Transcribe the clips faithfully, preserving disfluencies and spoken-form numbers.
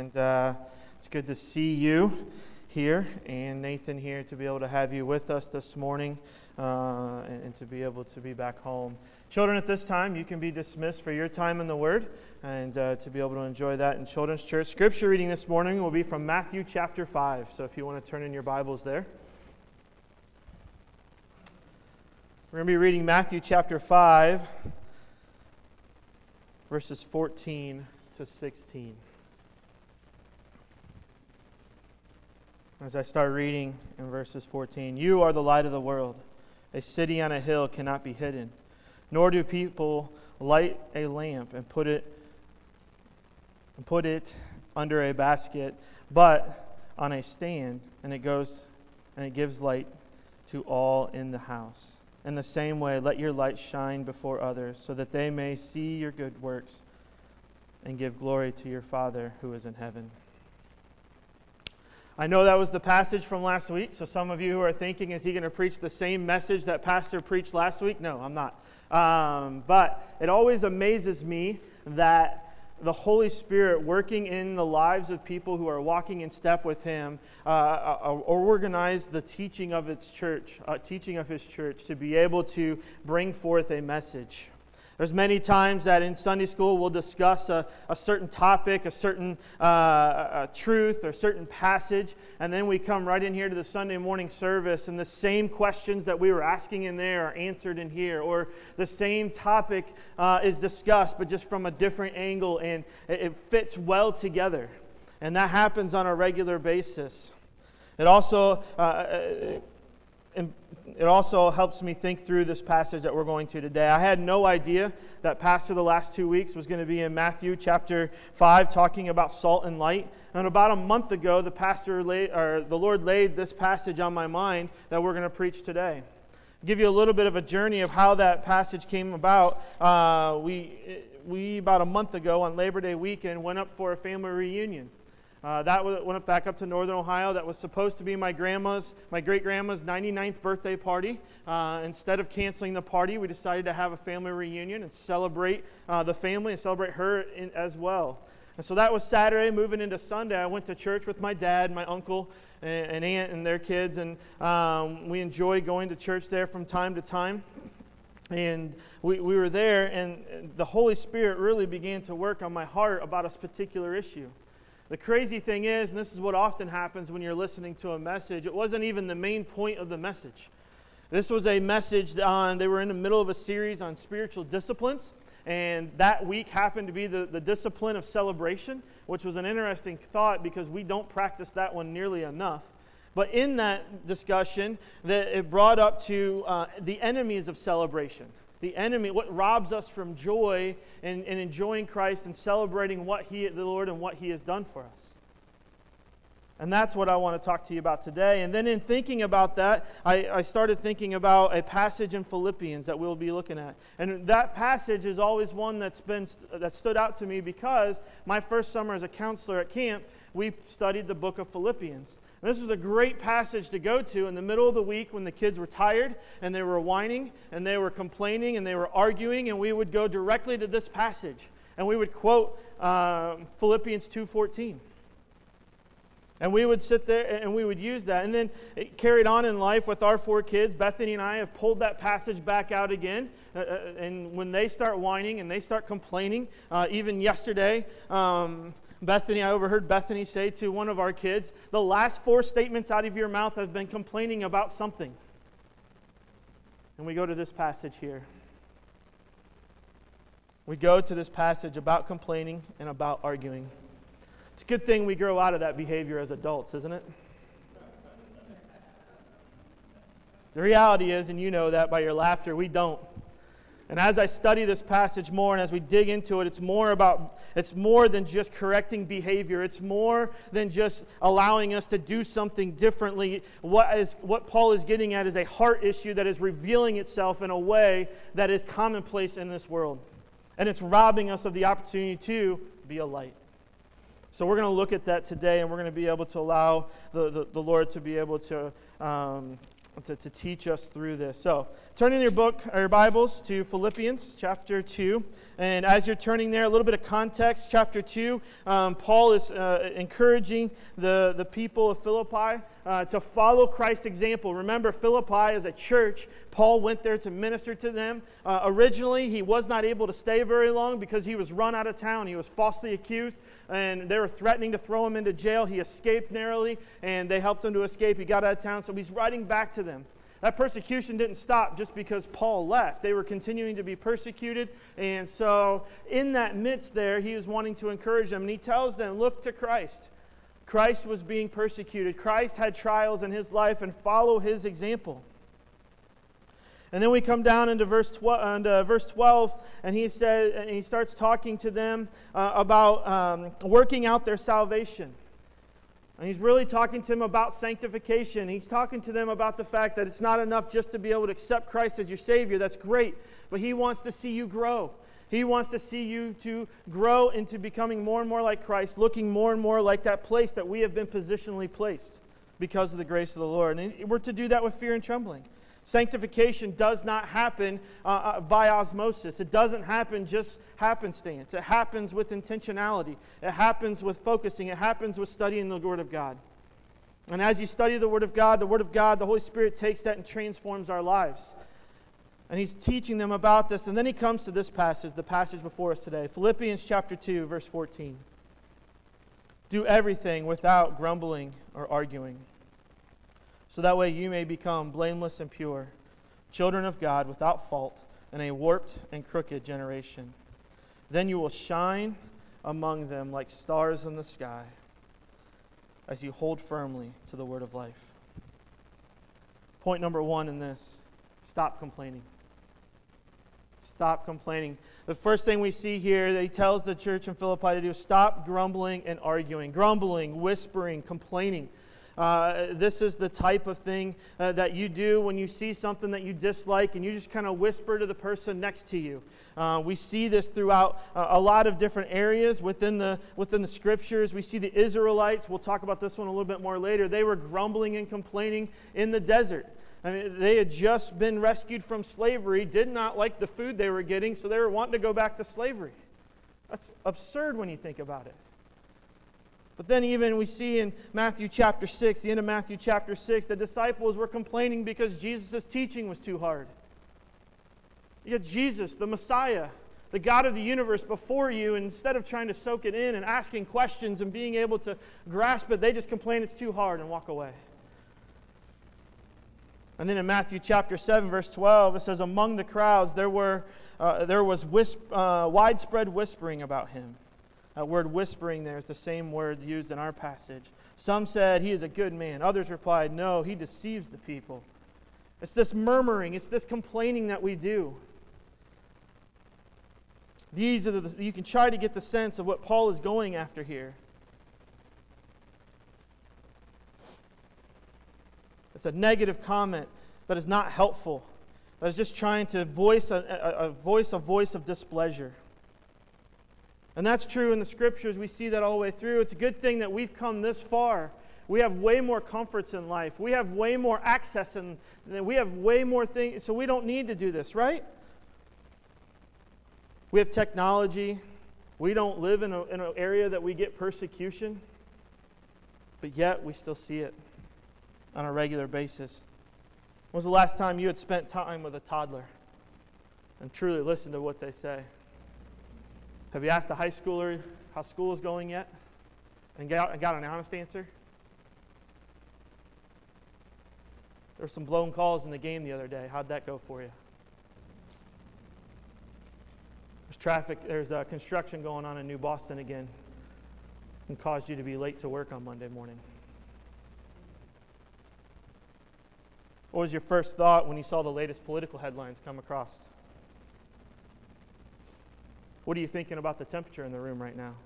And uh, it's good to see you here, and Nathan here, to be able to have you with us this morning, uh, and, and to be able to be back home. Children, at this time, you can be dismissed for your time in the Word, and uh, to be able to enjoy that in Children's Church. Scripture reading this morning will be from Matthew chapter five, so if you want to turn in your Bibles there. We're going to be reading Matthew chapter five, verses fourteen to sixteen. As I start reading in verses fourteen, "You are the light of the world. A city on a hill cannot be hidden. Nor do people light a lamp and put it and put it under a basket, but on a stand, and it goes and it gives light to all in the house. In the same way, let your light shine before others, so that they may see your good works and give glory to your Father who is in heaven." I know that was the passage from last week, so some of you who are thinking, is he going to preach the same message that Pastor preached last week? No, I'm not. Um, but it always amazes me that the Holy Spirit working in the lives of people who are walking in step with Him, uh, uh, or organize the teaching of its church, uh, teaching of His church, to be able to bring forth a message. There's many times that in Sunday school we'll discuss a, a certain topic, a certain uh, a truth, or a certain passage, and then we come right in here to the Sunday morning service, and the same questions that we were asking in there are answered in here, or the same topic uh, is discussed, but just from a different angle, and it, it fits well together. And that happens on a regular basis. It also... Uh, And it also helps me think through this passage that we're going to today. I had no idea that Pastor the last two weeks was going to be in Matthew chapter five, talking about salt and light. And about a month ago, the pastor laid, or the Lord laid this passage on my mind that we're going to preach today. I'll give you a little bit of a journey of how that passage came about. Uh, we we about a month ago on Labor Day weekend went up for a family reunion. Uh, that went back up to Northern Ohio. That was supposed to be my grandma's, my great-grandma's ninety-ninth birthday party. Uh, instead of canceling the party, we decided to have a family reunion and celebrate uh, the family and celebrate her in, as well. And so that was Saturday. Moving into Sunday, I went to church with my dad, my uncle, and, and aunt and their kids, and um, we enjoy going to church there from time to time. And we, we were there, and the Holy Spirit really began to work on my heart about a particular issue. The crazy thing is, and this is what often happens when you're listening to a message, it wasn't even the main point of the message. This was a message on, they were in the middle of a series on spiritual disciplines, and that week happened to be the, the discipline of celebration, which was an interesting thought because we don't practice that one nearly enough. But in that discussion, that it brought up to uh, the enemies of celebration. The enemy, what robs us from joy and, and enjoying Christ and celebrating what He, the Lord, and what He has done for us. And that's what I want to talk to you about today. And then in thinking about that, I, I started thinking about a passage in Philippians that we'll be looking at. And that passage is always one that's been that stood out to me because my first summer as a counselor at camp, we studied the book of Philippians. And this was a great passage to go to in the middle of the week when the kids were tired and they were whining and they were complaining and they were arguing, and we would go directly to this passage and we would quote uh, Philippians two fourteen. And we would sit there and we would use that. And then it carried on in life with our four kids. Bethany and I have pulled that passage back out again. Uh, and when they start whining and they start complaining, uh, even yesterday, um, Bethany, I overheard Bethany say to one of our kids, "The last four statements out of your mouth have been complaining about something." And we go to this passage here. We go to this passage about complaining and about arguing. It's a good thing we grow out of that behavior as adults, isn't it? The reality is, and you know that by your laughter, we don't. And as I study this passage more and as we dig into it, it's more about, it's more than just correcting behavior. It's more than just allowing us to do something differently. What is what Paul is getting at is a heart issue that is revealing itself in a way that is commonplace in this world. And it's robbing us of the opportunity to be a light. So we're going to look at that today, and we're going to be able to allow the, the, the Lord to be able to um, to, to teach us through this. So, turn in your book, or your Bibles, to Philippians chapter two. And as you're turning there, a little bit of context. Chapter two, um, Paul is uh, encouraging the, the people of Philippi uh, to follow Christ's example. Remember, Philippi is a church. Paul went there to minister to them. Uh, originally, he was not able to stay very long because he was run out of town. He was falsely accused, and they were threatening to throw him into jail. He escaped narrowly, and they helped him to escape. He got out of town, so he's writing back to them. That persecution didn't stop just because Paul left. They were continuing to be persecuted. And so in that midst there, he was wanting to encourage them. And he tells them, look to Christ. Christ was being persecuted. Christ had trials in his life, and follow his example. And then we come down into verse twelve, into verse twelve, and he said, and he starts talking to them uh, about um, working out their salvation. And he's really talking to them about sanctification. He's talking to them about the fact that it's not enough just to be able to accept Christ as your Savior. That's great. But he wants to see you grow. He wants to see you to grow into becoming more and more like Christ, looking more and more like that place that we have been positionally placed because of the grace of the Lord. And we're to do that with fear and trembling. Sanctification does not happen uh, uh, by osmosis. It doesn't happen just happenstance. It happens with intentionality. It happens with focusing. It happens with studying the Word of God. And as you study the Word of God, the Word of God, the Holy Spirit takes that and transforms our lives. And he's teaching them about this. And then he comes to this passage, the passage before us today. Philippians chapter two, verse fourteen. Do everything without grumbling or arguing, so that way you may become blameless and pure, children of God without fault in a warped and crooked generation. Then you will shine among them like stars in the sky as you hold firmly to the word of life. Point number one in this, stop complaining. Stop complaining. The first thing we see here that he tells the church in Philippi to do is stop grumbling and arguing. Grumbling, whispering, complaining. Uh, this is the type of thing uh, that you do when you see something that you dislike and you just kind of whisper to the person next to you. Uh, we see this throughout uh, a lot of different areas within the within the scriptures. We see the Israelites. We'll talk about this one a little bit more later. They were grumbling and complaining in the desert. I mean, they had just been rescued from slavery, did not like the food they were getting, so they were wanting to go back to slavery. That's absurd when you think about it. But then even we see in Matthew chapter six, the end of Matthew chapter six, the disciples were complaining because Jesus' teaching was too hard. You got Jesus, the Messiah, the God of the universe before you, and instead of trying to soak it in and asking questions and being able to grasp it, they just complain it's too hard and walk away. And then in Matthew chapter seven, verse twelve, it says, among the crowds there were uh, there was whisp, uh, widespread whispering about him. That word whispering there is the same word used in our passage. Some said, he is a good man. Others replied, no, he deceives the people. It's this murmuring, it's this complaining that we do. These are the, you can try to get the sense of what Paul is going after here. It's a negative comment that is not helpful. That is just trying to voice a, a, a voice a voice of displeasure. And that's true in the scriptures. We see that all the way through. It's a good thing that we've come this far. We have way more comforts in life. We have way more access, and we have way more things, so we don't need to do this, right? We have technology. We don't live in, a, in an area that we get persecution, but yet we still see it on a regular basis. When was the last time you had spent time with a toddler and truly listened to what they say? Have you asked a high schooler how school is going yet and got, got an honest answer? There were some blown calls in the game the other day. How'd that go for you? There's traffic, there's uh, construction going on in New Boston again and caused you to be late to work on Monday morning. What was your first thought when you saw the latest political headlines come across? What are you thinking about the temperature in the room right now?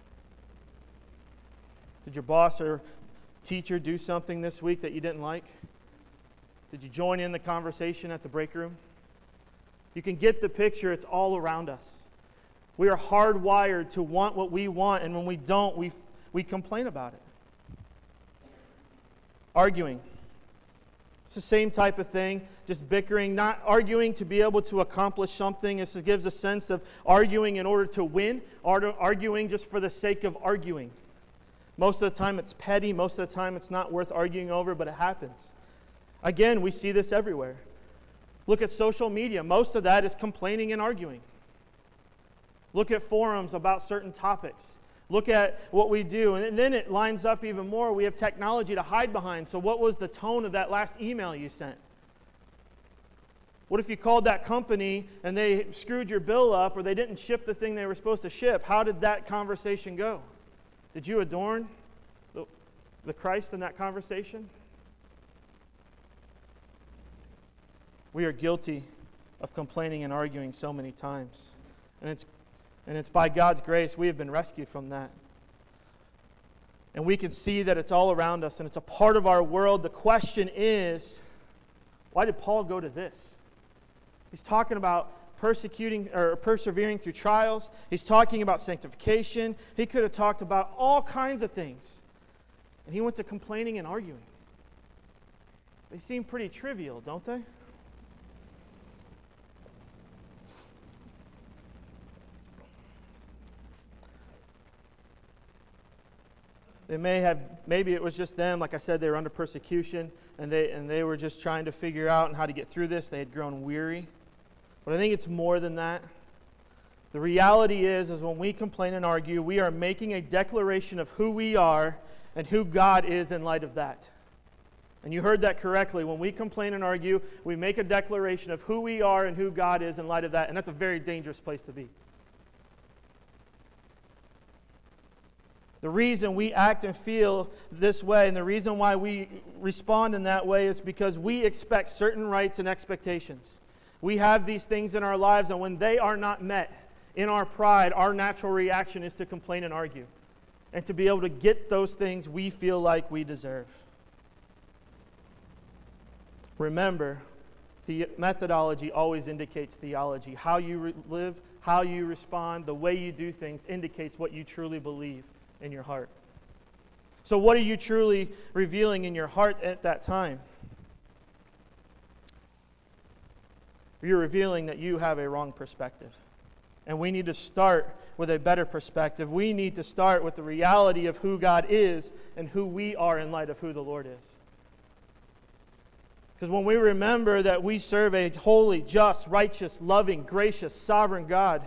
Did your boss or teacher do something this week that you didn't like? Did you join in the conversation at the break room? You can get the picture. It's all around us. We are hardwired to want what we want, and when we don't, we, we complain about it. Arguing. It's the same type of thing, just bickering, not arguing to be able to accomplish something. This gives a sense of arguing in order to win, arguing just for the sake of arguing. Most of the time it's petty, most of the time it's not worth arguing over, but it happens. Again, we see this everywhere. Look at social media. Most of that is complaining and arguing. Look at forums about certain topics. Look at what we do. And then it lines up even more. We have technology to hide behind. So what was the tone of that last email you sent? What if you called that company and they screwed your bill up, or they didn't ship the thing they were supposed to ship? How did that conversation go? Did you adorn the, the Christ in that conversation? We are guilty of complaining and arguing so many times. And it's And it's by God's grace we have been rescued from that. And we can see that it's all around us and it's a part of our world. The question is, why did Paul go to this? He's talking about persecuting or persevering through trials. He's talking about sanctification. He could have talked about all kinds of things. And he went to complaining and arguing. They seem pretty trivial, don't they? They may have, maybe it was just them, like I said, they were under persecution, and they and they were just trying to figure out how to get through this. They had grown weary. But I think it's more than that. The reality is, is when we complain and argue, we are making a declaration of who we are and who God is in light of that. And you heard that correctly. When we complain and argue, we make a declaration of who we are and who God is in light of that, and that's a very dangerous place to be. The reason we act and feel this way, and the reason why we respond in that way, is because we expect certain rights and expectations. We have these things in our lives, and when they are not met, in our pride, our natural reaction is to complain and argue, and to be able to get those things we feel like we deserve. Remember, the methodology always indicates theology. How you re- live, how you respond, the way you do things indicates what you truly believe in your heart. So what are you truly revealing in your heart at that time? You're revealing that you have a wrong perspective. And we need to start with a better perspective. We need to start with the reality of who God is and who we are in light of who the Lord is. Because when we remember that we serve a holy, just, righteous, loving, gracious, sovereign God,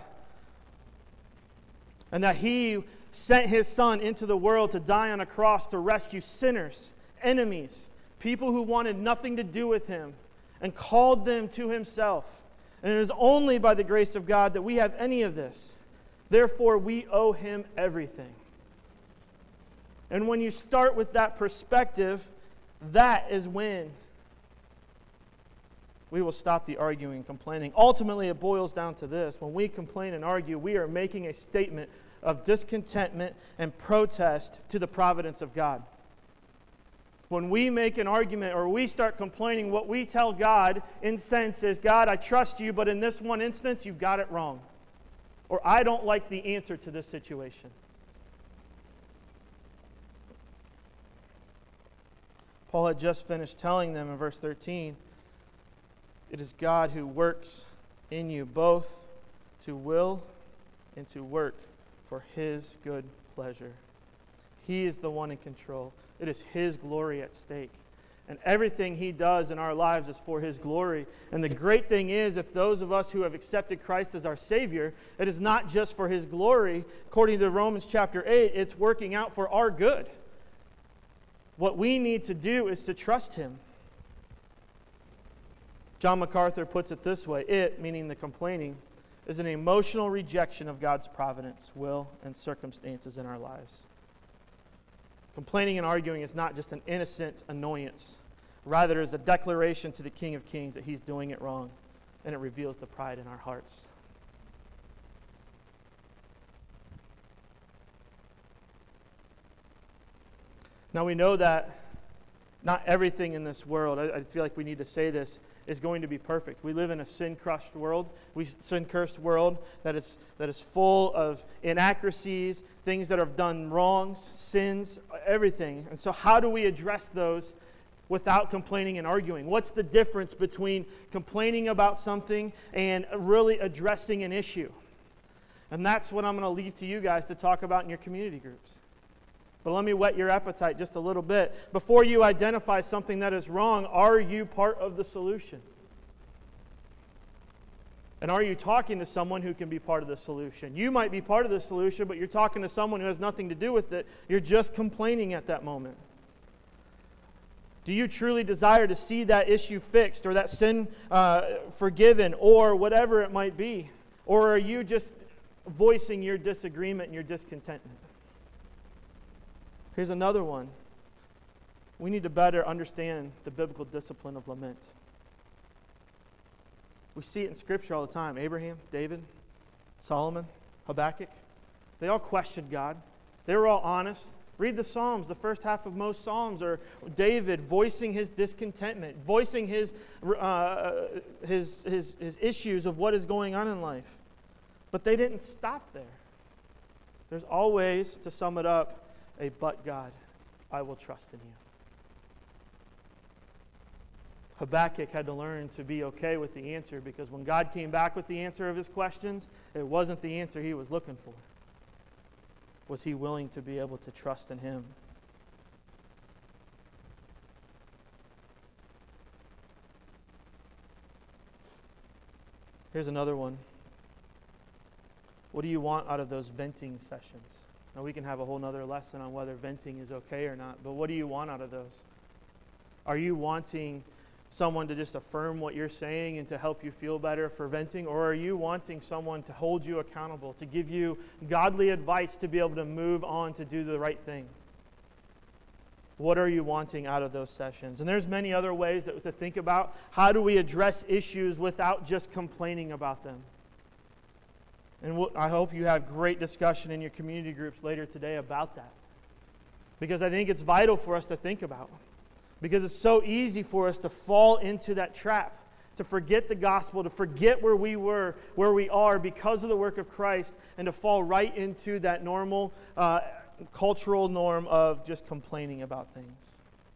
and that He sent His Son into the world to die on a cross to rescue sinners, enemies, people who wanted nothing to do with Him, and called them to Himself. And it is only by the grace of God that we have any of this. Therefore, we owe Him everything. And when you start with that perspective, that is when we will stop the arguing and complaining. Ultimately, it boils down to this. When we complain and argue, we are making a statement of discontentment and protest to the providence of God. When we make an argument or we start complaining, what we tell God in sense is, God, I trust you, but in this one instance, you got it wrong. Or I don't like the answer to this situation. Paul had just finished telling them in verse thirteen, it is God who works in you both to will and to work for His good pleasure. He is the one in control. It is His glory at stake. And everything He does in our lives is for His glory. And the great thing is, if those of us who have accepted Christ as our Savior, it is not just for His glory. According to Romans chapter eight, it's working out for our good. What we need to do is to trust Him. John MacArthur puts it this way: it, meaning the complaining, is an emotional rejection of God's providence, will, and circumstances in our lives. Complaining and arguing is not just an innocent annoyance. Rather, it is a declaration to the King of Kings that He's doing it wrong, and it reveals the pride in our hearts. Now we know that not everything in this world, I, I feel like we need to say this, is going to be perfect. We live in a sin-crushed world, we sin-cursed world that is that is full of inaccuracies, things that have done wrongs, sins, everything. And so how do we address those without complaining and arguing? What's the difference between complaining about something and really addressing an issue? And that's what I'm going to leave to you guys to talk about in your community groups. But let me whet your appetite just a little bit. Before you identify something that is wrong, are you part of the solution? And are you talking to someone who can be part of the solution? You might be part of the solution, but you're talking to someone who has nothing to do with it. You're just complaining at that moment. Do you truly desire to see that issue fixed or that sin uh, forgiven or whatever it might be? Or are you just voicing your disagreement and your discontentment? Here's another one. We need to better understand the biblical discipline of lament. We see it in Scripture all the time. Abraham, David, Solomon, Habakkuk. They all questioned God. They were all honest. Read the Psalms. The first half of most Psalms are David voicing his discontentment, voicing his, uh, his, his, his issues of what is going on in life. But they didn't stop there. There's always, to sum it up, a but God, I will trust in you. Habakkuk had to learn to be okay with the answer, because when God came back with the answer of his questions, it wasn't the answer he was looking for. Was he willing to be able to trust in him? Here's another one. What do you want out of those venting sessions? Now, we can have a whole nother lesson on whether venting is okay or not, but what do you want out of those? Are you wanting someone to just affirm what you're saying and to help you feel better for venting, or are you wanting someone to hold you accountable, to give you godly advice to be able to move on to do the right thing? What are you wanting out of those sessions? And there's many other ways that, to think about how do we address issues without just complaining about them. And we'll, I hope you have great discussion in your community groups later today about that. Because I think it's vital for us to think about. Because it's so easy for us to fall into that trap, to forget the gospel, to forget where we were, where we are because of the work of Christ, and to fall right into that normal uh, cultural norm of just complaining about things.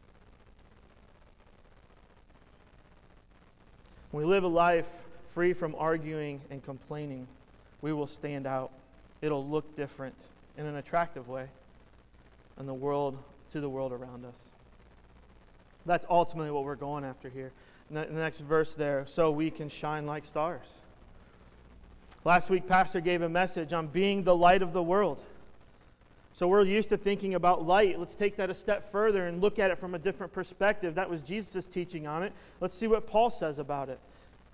When we live a life free from arguing and complaining, we will stand out. It'll look different in an attractive way in the world, to the world around us. That's ultimately what we're going after here. The next verse there, so we can shine like stars. Last week, Pastor gave a message on being the light of the world. So we're used to thinking about light. Let's take that a step further and look at it from a different perspective. That was Jesus' teaching on it. Let's see what Paul says about it.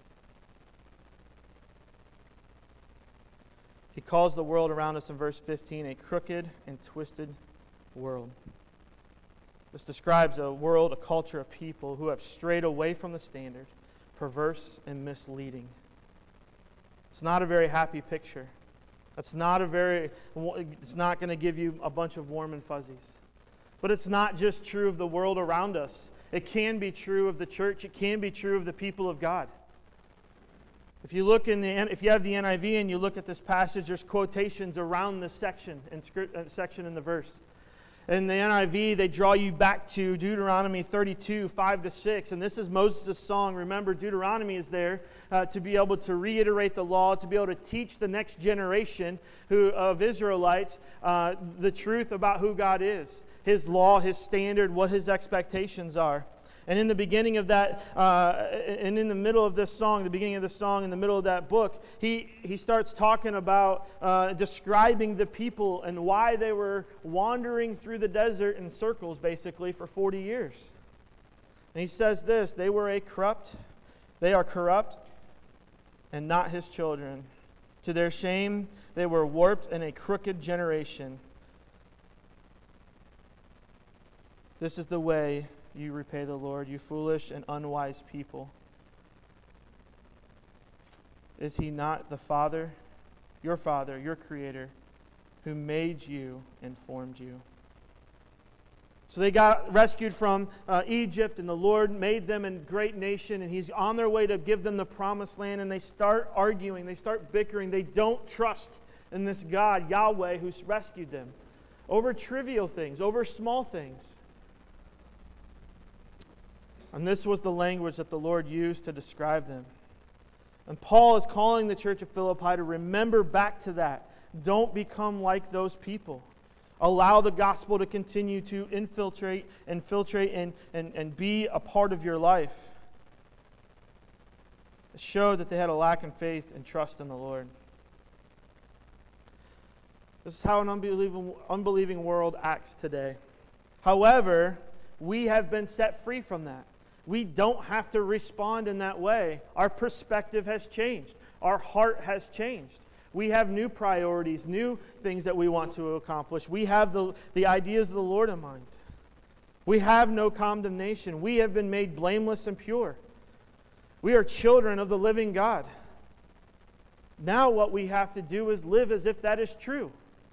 He calls the world around us in verse fifteen a crooked and twisted world. This describes a world, a culture of people who have strayed away from the standard, perverse and misleading. It's not a very happy picture. It's not a very, it's not going to give you a bunch of warm and fuzzies. But it's not just true of the world around us. It can be true of the church. It can be true of the people of God. If you look in the, if you have the N I V and you look at this passage, there's quotations around this section and script, uh, section in the verse. In the N I V, they draw you back to Deuteronomy thirty-two, five to six. And this is Moses' song. Remember, Deuteronomy is there uh, to be able to reiterate the law, to be able to teach the next generation who of Israelites uh, the truth about who God is, His law, His standard, what His expectations are. And in the beginning of that, uh, and in the middle of this song, the beginning of the song, in the middle of that book, he, he starts talking about uh, describing the people and why they were wandering through the desert in circles, basically, for forty years. And he says this, they were a corrupt, they are corrupt and not His children. To their shame, they were warped in a crooked generation. This is the way you repay the Lord, you foolish and unwise people. Is He not the Father, your Father, your Creator, who made you and formed you? So they got rescued from uh, Egypt, and the Lord made them a great nation, and He's on their way to give them the promised land, and they start arguing, they start bickering, they don't trust in this God, Yahweh, who's rescued them, over trivial things, over small things. And this was the language that the Lord used to describe them. And Paul is calling the church of Philippi to remember back to that. Don't become like those people. Allow the gospel to continue to infiltrate, infiltrate, and, and, and be a part of your life. It showed that they had a lack in faith and trust in the Lord. This is how an unbelieving, unbelieving world acts today. However, we have been set free from that. We don't have to respond in that way. Our perspective has changed. Our heart has changed. We have new priorities, new things that we want to accomplish. We have the, the ideas of the Lord in mind. We have no condemnation. We have been made blameless and pure. We are children of the living God. Now what we have to do is live as if that is true.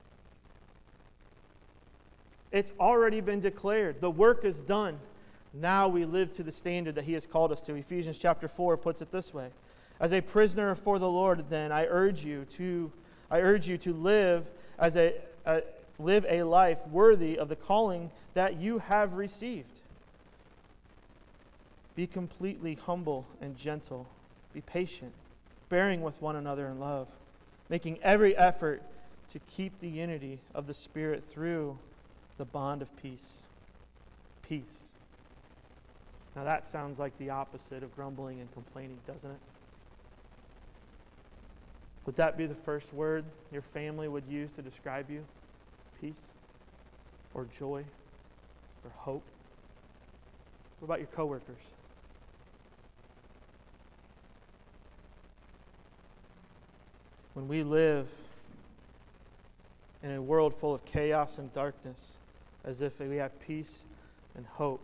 It's already been declared. The work is done. Now we live to the standard that He has called us to. Ephesians chapter four puts it this way. As a prisoner for the Lord, then I urge you to I urge you to live as a, a live a life worthy of the calling that you have received. Be completely humble and gentle. Be patient, bearing with one another in love, making every effort to keep the unity of the Spirit through the bond of peace. Peace. Now that sounds like the opposite of grumbling and complaining, doesn't it? Would that be the first word your family would use to describe you? Peace? Or joy? Or hope? What about your coworkers? When we live in a world full of chaos and darkness, as if we have peace and hope,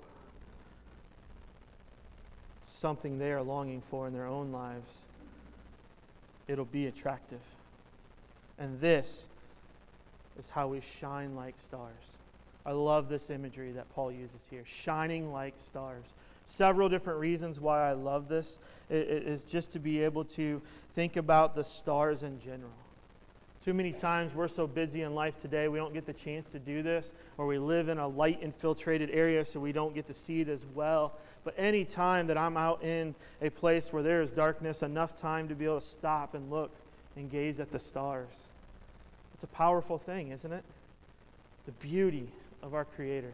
something they are longing for in their own lives, it'll be attractive. And this is how we shine like stars. I love this imagery that Paul uses here, shining like stars. Several different reasons why I love this is just to be able to think about the stars in general. Too many times we're so busy in life today, we don't get the chance to do this, or we live in a light-infiltrated area so we don't get to see it as well. But any time that I'm out in a place where there is darkness, enough time to be able to stop and look and gaze at the stars. It's a powerful thing, isn't it? The beauty of our Creator.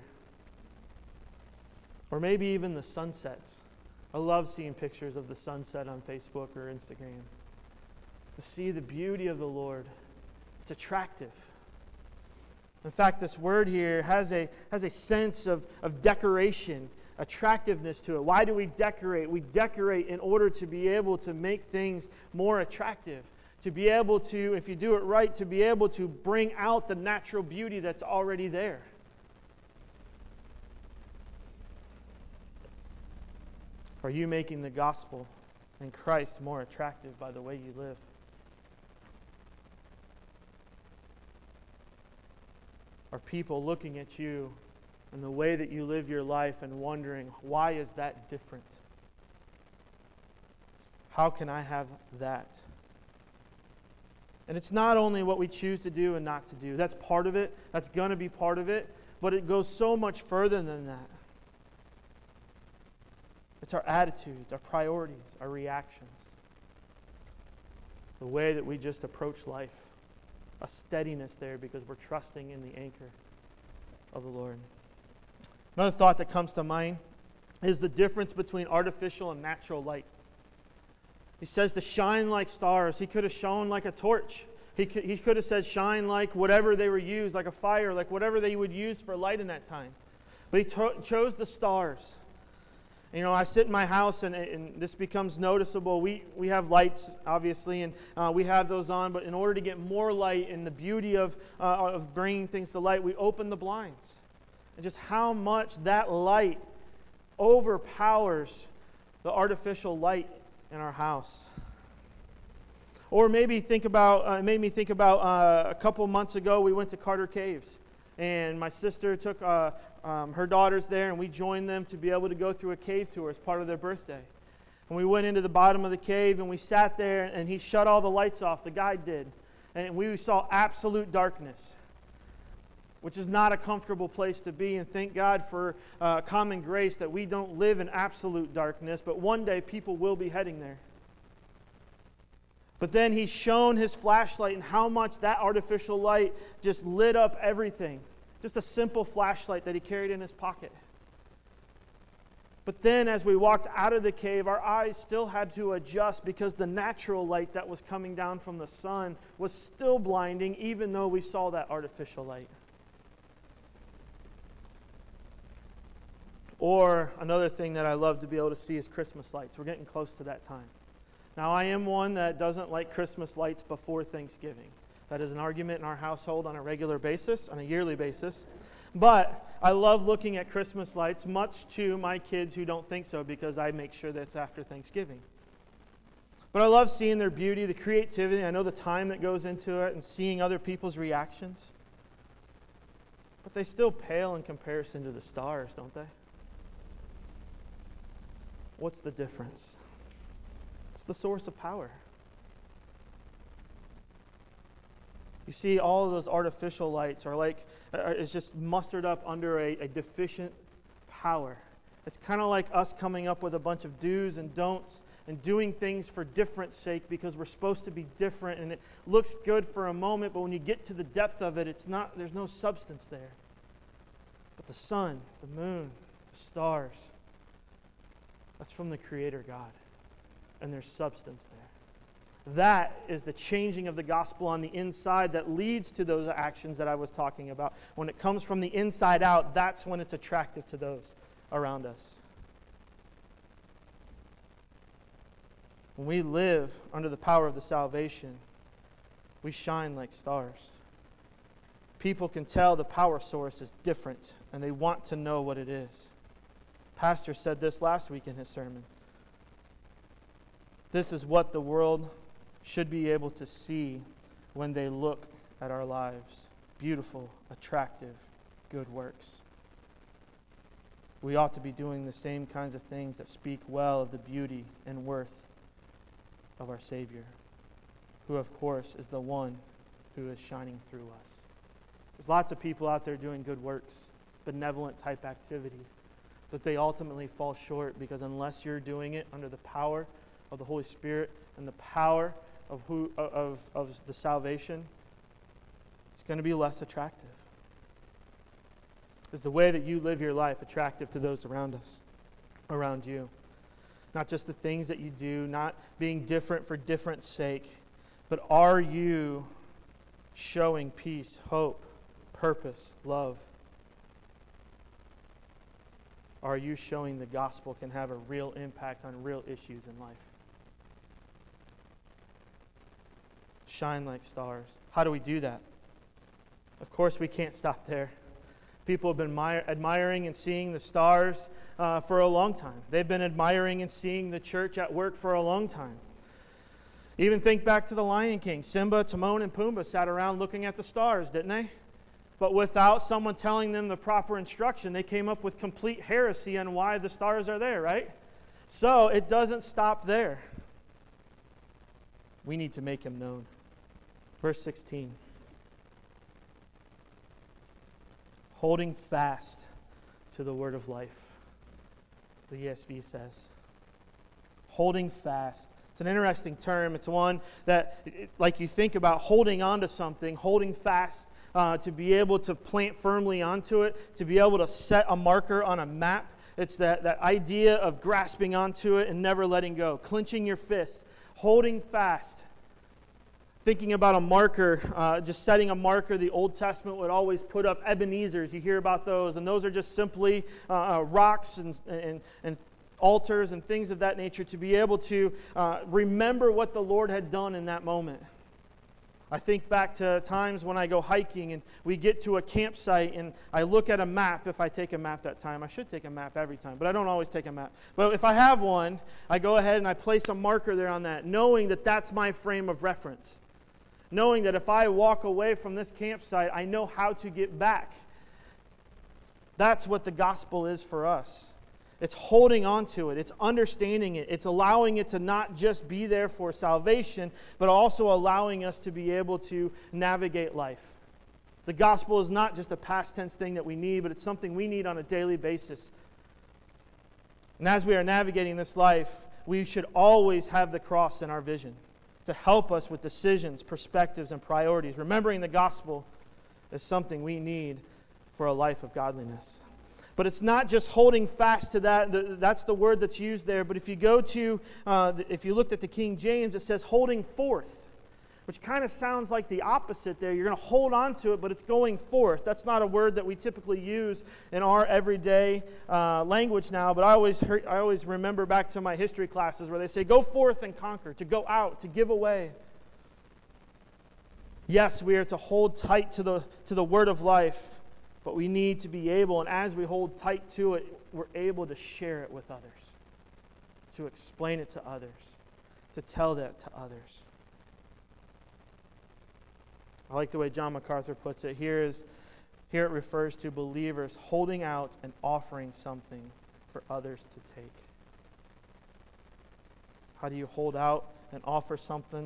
Or maybe even the sunsets. I love seeing pictures of the sunset on Facebook or Instagram. To see the beauty of the Lord, it's attractive. In fact, this word here has a, has a sense of, of decoration, attractiveness to it. Why do we decorate? We decorate in order to be able to make things more attractive. To be able to, if you do it right, to be able to bring out the natural beauty that's already there. Are you making the gospel and Christ more attractive by the way you live? Are people looking at you and the way that you live your life and wondering, why is that different? How can I have that? And it's not only what we choose to do and not to do. That's part of it. That's going to be part of it. But it goes so much further than that. It's our attitudes, our priorities, our reactions. The way that we just approach life. A steadiness there because we're trusting in the anchor of the Lord. Another thought that comes to mind is the difference between artificial and natural light. He says to shine like stars. He could have shone like a torch. He could, he could have said shine like whatever they were used, like a fire, like whatever they would use for light in that time. But he to- chose the stars. You know, I sit in my house, and, and this becomes noticeable. We we have lights, obviously, and uh, we have those on. But in order to get more light and the beauty of uh, of bringing things to light, we open the blinds. And just how much that light overpowers the artificial light in our house. Or maybe think about. Uh, it made me think about uh, a couple months ago. We went to Carter Caves, and my sister took. Uh, Um, her daughter's there, and we joined them to be able to go through a cave tour as part of their birthday. And we went into the bottom of the cave, and we sat there, and he shut all the lights off, the guide did. And we saw absolute darkness. which is not a comfortable place to be. And thank God for uh, common grace that we don't live in absolute darkness, but one day people will be heading there. But then He's shown His flashlight and how much that artificial light just lit up everything. Just a simple flashlight that He carried in His pocket. But then as we walked out of the cave, our eyes still had to adjust because the natural light that was coming down from the sun was still blinding, even though we saw that artificial light. Or another thing that I love to be able to see is Christmas lights. We're getting close to that time. Now, I am one that doesn't like Christmas lights before Thanksgiving. That is an argument in our household on a regular basis, on a yearly basis. But I love looking at Christmas lights, much to my kids who don't think so, because I make sure that it's after Thanksgiving. But I love seeing their beauty, the creativity. I know the time that goes into it and seeing other people's reactions. But they still pale in comparison to the stars, don't they? What's the difference? It's the source of power. You see, all of those artificial lights are like, uh, it's just mustered up under a, a deficient power. It's kind of like us coming up with a bunch of do's and don'ts and doing things for different sake because we're supposed to be different, and it looks good for a moment, but when you get to the depth of it, it's not, there's no substance there. But the sun, the moon, the stars, that's from the Creator God, and there's substance there. That is the changing of the gospel on the inside that leads to those actions that I was talking about. When it comes from the inside out, that's when it's attractive to those around us. When we live under the power of the salvation, we shine like stars. People can tell the power source is different, and they want to know what it is. Pastor said this last week in his sermon. This is what the world should be able to see when they look at our lives. Beautiful, attractive, good works. We ought to be doing the same kinds of things that speak well of the beauty and worth of our Savior, who, of course, is the one who is shining through us. There's lots of people out there doing good works, benevolent type activities, but they ultimately fall short because unless you're doing it under the power of the Holy Spirit and the power of who of, of the salvation, it's going to be less attractive. Is the way that you live your life attractive to those around us, around you? Not just the things that you do, not being different for different sake, but are you showing peace, hope, purpose, love? Are you showing the gospel can have a real impact on real issues in life? Shine like stars. How do we do that? Of course, we can't stop there. People have been admire, admiring and seeing the stars uh, for a long time. They've been admiring and seeing the church at work for a long time. Even think back to the Lion King. Simba, Timon, and Pumbaa sat around looking at the stars, didn't they? But without someone telling them the proper instruction, they came up with complete heresy on why the stars are there, right? So it doesn't stop there. We need to make Him known. Verse sixteen. Holding fast to the word of life, the E S V says. Holding fast. It's an interesting term. It's one that, like you think about holding on to something, holding fast, uh, to be able to plant firmly onto it, to be able to set a marker on a map. It's that, that idea of grasping onto it and never letting go, clenching your fist, holding fast. Thinking about a marker, uh, just setting a marker, the Old Testament would always put up Ebenezer's. You hear about those, and those are just simply uh, uh, rocks and, and, and altars and things of that nature to be able to uh, remember what the Lord had done in that moment. I think back to times when I go hiking and we get to a campsite and I look at a map. If I take a map that time, I should take a map every time, but I don't always take a map. But if I have one, I go ahead and I place a marker there on that, knowing that that's my frame of reference. Knowing that if I walk away from this campsite, I know how to get back. That's what the gospel is for us. It's holding on to it. It's understanding it. It's allowing it to not just be there for salvation, but also allowing us to be able to navigate life. The gospel is not just a past tense thing that we need, but it's something we need on a daily basis. And as we are navigating this life, we should always have the cross in our vision to help us with decisions, perspectives, and priorities. Remembering the gospel is something we need for a life of godliness. But it's not just holding fast to that. That's the word that's used there. But if you go to, uh, if you looked at the King James, it says holding forth, which kind of sounds like the opposite there. You're going to hold on to it, but it's going forth. That's not a word that we typically use in our everyday uh, language now, but I always heard, I always remember back to my history classes where they say, go forth and conquer, to go out, to give away. Yes, we are to hold tight to the, to the word of life, but we need to be able, and as we hold tight to it, we're able to share it with others, to explain it to others, to tell that to others. I like the way John MacArthur puts it. Here is, here it refers to believers holding out and offering something for others to take. How do you hold out and offer something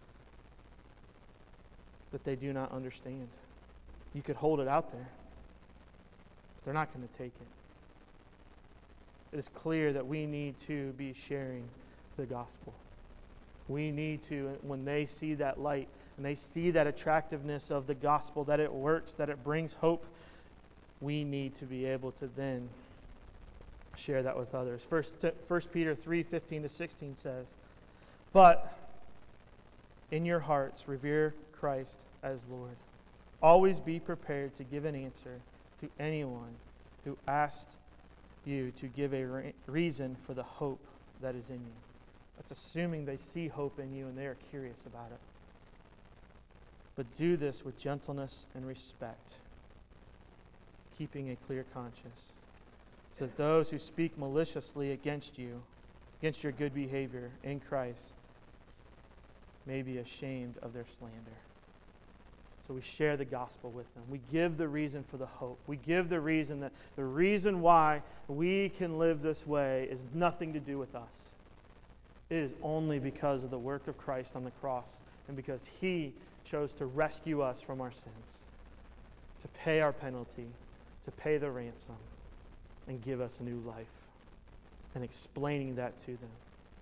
that they do not understand? You could hold it out there, but they're not going to take it. It is clear that we need to be sharing the gospel. We need to, when they see that light, and they see that attractiveness of the gospel, that it works, that it brings hope, we need to be able to then share that with others. First Peter three fifteen to sixteen says, "But in your hearts revere Christ as Lord. Always be prepared to give an answer to anyone who asks you to give a re- reason for the hope that is in you." That's assuming they see hope in you and they are curious about it. But do this with gentleness and respect, keeping a clear conscience, so that those who speak maliciously against you, against your good behavior in Christ, may be ashamed of their slander. So we share the gospel with them. We give the reason for the hope. We give the reason that the reason why we can live this way is nothing to do with us. It is only because of the work of Christ on the cross and because He chose to rescue us from our sins, to pay our penalty, to pay the ransom, and give us a new life, and explaining that to them.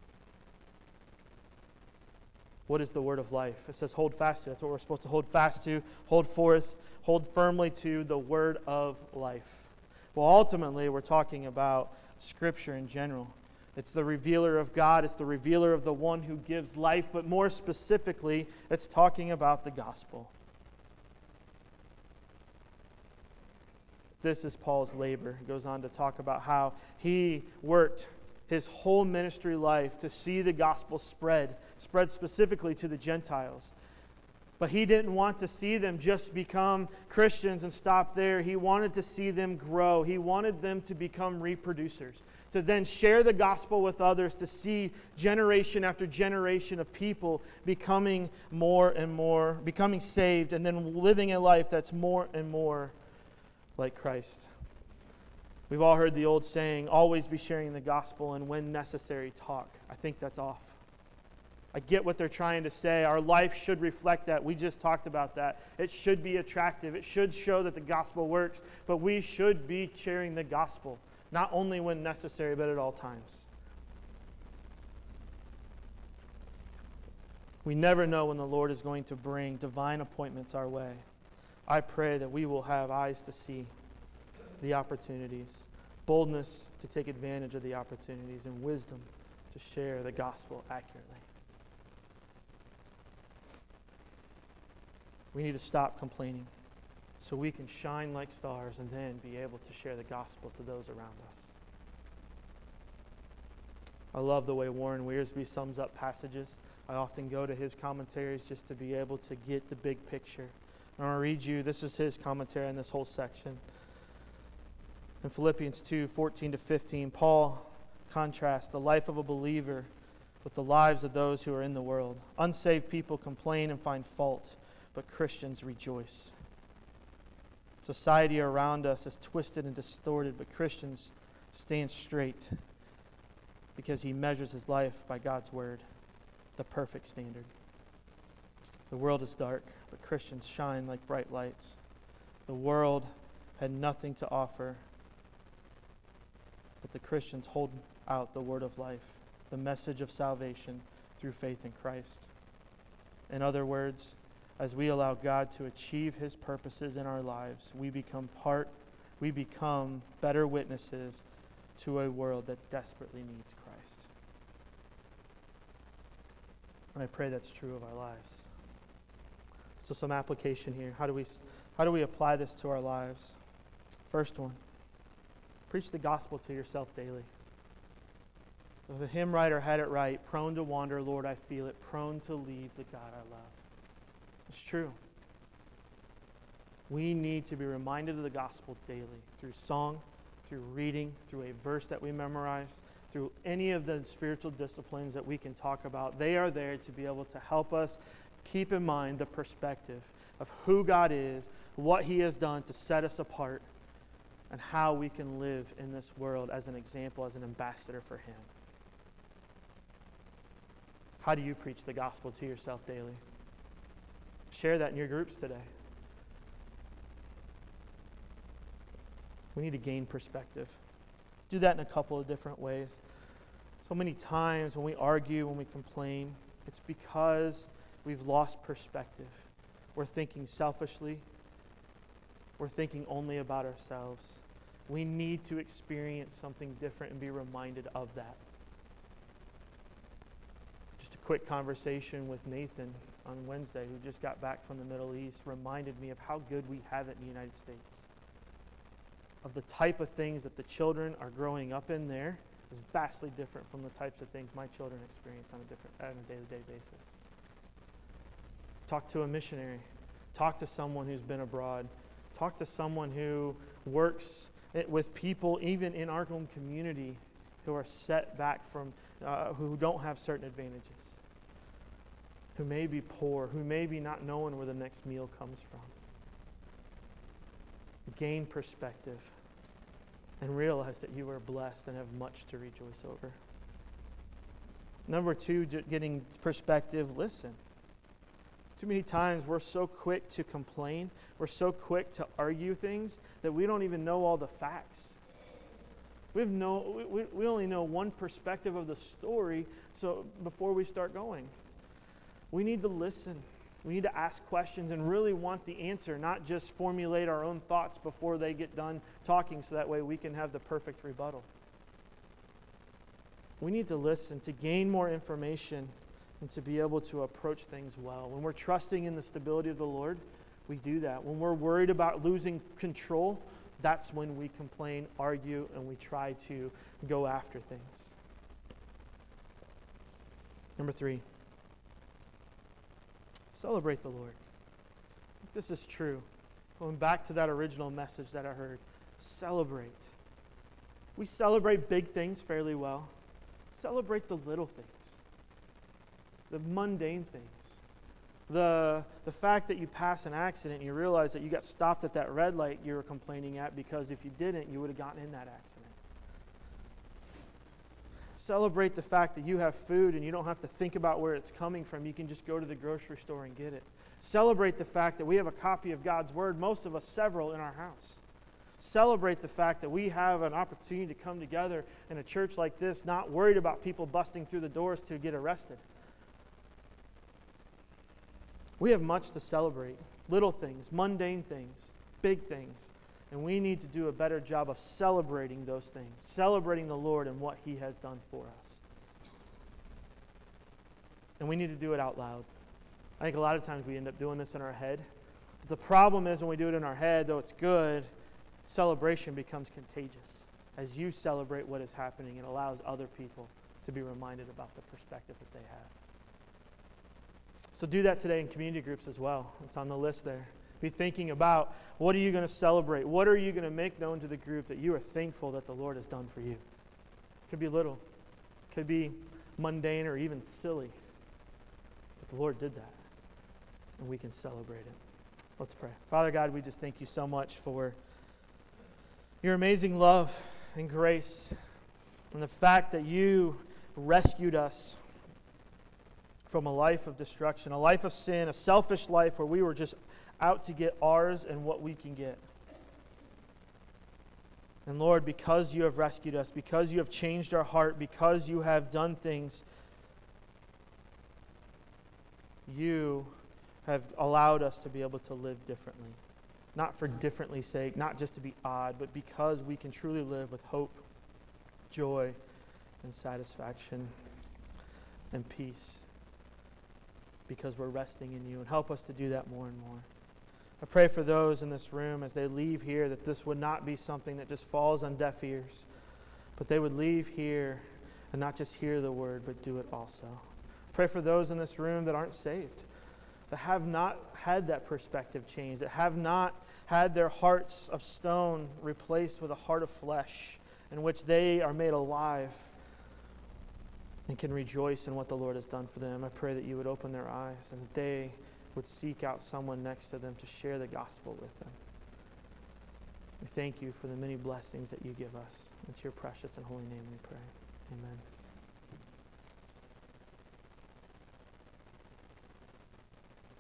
What is the word of life? It says hold fast to. That's what we're supposed to hold fast to, hold forth, hold firmly to the word of life. Well, ultimately, we're talking about Scripture in general. It's the revealer of God. It's the revealer of the one who gives life. But more specifically, it's talking about the gospel. This is Paul's labor. He goes on to talk about how he worked his whole ministry life to see the gospel spread, spread specifically to the Gentiles. But he didn't want to see them just become Christians and stop there. He wanted to see them grow. He wanted them to become reproducers, to then share the gospel with others, to see generation after generation of people becoming more and more, becoming saved, and then living a life that's more and more like Christ. We've all heard the old saying, always be sharing the gospel, and when necessary, talk. I think that's off. I get what they're trying to say. Our life should reflect that. We just talked about that. It should be attractive. It should show that the gospel works. But we should be sharing the gospel, not only when necessary, but at all times. We never know when the Lord is going to bring divine appointments our way. I pray that we will have eyes to see the opportunities, boldness to take advantage of the opportunities, and wisdom to share the gospel accurately. We need to stop complaining so we can shine like stars and then be able to share the gospel to those around us. I love the way Warren Wiersbe sums up passages. I often go to his commentaries just to be able to get the big picture. And I'll read you, this is his commentary on this whole section. In Philippians two, fourteen to fifteen, Paul contrasts the life of a believer with the lives of those who are in the world. Unsaved people complain and find fault, but Christians rejoice. Society around us is twisted and distorted, but Christians stand straight because he measures his life by God's word, the perfect standard. The world is dark, but Christians shine like bright lights. The world had nothing to offer, but the Christians hold out the word of life, the message of salvation through faith in Christ. In other words, as we allow God to achieve His purposes in our lives, we become part, we become better witnesses to a world that desperately needs Christ. And I pray that's true of our lives. So some application here. How do we how do we apply this to our lives? First one, preach the gospel to yourself daily. The hymn writer had it right. Prone to wander, Lord, I feel it. Prone to leave the God I love. It's true. We need to be reminded of the gospel daily through song, through reading, through a verse that we memorize, through any of the spiritual disciplines that we can talk about. They are there to be able to help us keep in mind the perspective of who God is, what He has done to set us apart, and how we can live in this world as an example, as an ambassador for Him. How do you preach the gospel to yourself daily? Share that in your groups today. We need to gain perspective. Do that in a couple of different ways. So many times when we argue, when we complain, it's because we've lost perspective. We're thinking selfishly. We're thinking only about ourselves. We need to experience something different and be reminded of that. Just a quick conversation with Nathan on Wednesday, who just got back from the Middle East, reminded me of how good we have it in the United States. Of the type of things that the children are growing up in there is vastly different from the types of things my children experience on a different on a day-to-day basis. Talk to a missionary. Talk to someone who's been abroad. Talk to someone who works with people even in our own community who are set back from, uh, who don't have certain advantages, who may be poor, who may be not knowing where the next meal comes from. Gain perspective and realize that you are blessed and have much to rejoice over. Number two, getting perspective, listen. Too many times we're so quick to complain, we're so quick to argue things that we don't even know all the facts. We have no, we, we only know one perspective of the story so before we start going. We need to listen. We need to ask questions and really want the answer, not just formulate our own thoughts before they get done talking so that way we can have the perfect rebuttal. We need to listen to gain more information and to be able to approach things well. When we're trusting in the stability of the Lord, we do that. When we're worried about losing control, that's when we complain, argue, and we try to go after things. Number three, celebrate the Lord. This is true. Going back to that original message that I heard, celebrate. We celebrate big things fairly well. Celebrate the little things, the mundane things. The, the fact that you pass an accident and you realize that you got stopped at that red light you were complaining at, because if you didn't, you would have gotten in that accident. Celebrate the fact that you have food and you don't have to think about where it's coming from. You can just go to the grocery store and get it. Celebrate the fact that we have a copy of God's Word, most of us several, in our house. Celebrate the fact that we have an opportunity to come together in a church like this, not worried about people busting through the doors to get arrested. We have much to celebrate. Little things, mundane things, big things. And we need to do a better job of celebrating those things, celebrating the Lord and what He has done for us. And we need to do it out loud. I think a lot of times we end up doing this in our head. But the problem is when we do it in our head, though it's good, celebration becomes contagious. As you celebrate what is happening, it allows other people to be reminded about the perspective that they have. So do that today in community groups as well. It's on the list there. Be thinking about, what are you going to celebrate? What are you going to make known to the group that you are thankful that the Lord has done for you? It could be little. It could be mundane or even silly. But the Lord did that. And we can celebrate it. Let's pray. Father God, we just thank you so much for your amazing love and grace and the fact that you rescued us from a life of destruction, a life of sin, a selfish life where we were just out to get ours and what we can get. And Lord, because you have rescued us, because you have changed our heart, because you have done things, you have allowed us to be able to live differently. Not for differently's sake, not just to be odd, but because we can truly live with hope, joy, and satisfaction and peace. Because we're resting in you. And help us to do that more and more. I pray for those in this room as they leave here that this would not be something that just falls on deaf ears, but they would leave here and not just hear the word, but do it also. Pray for those in this room that aren't saved, that have not had that perspective change, that have not had their hearts of stone replaced with a heart of flesh, in which they are made alive and can rejoice in what the Lord has done for them. I pray that you would open their eyes and that they would seek out someone next to them to share the gospel with them. We thank you for the many blessings that you give us. It's your precious and holy name we pray. Amen.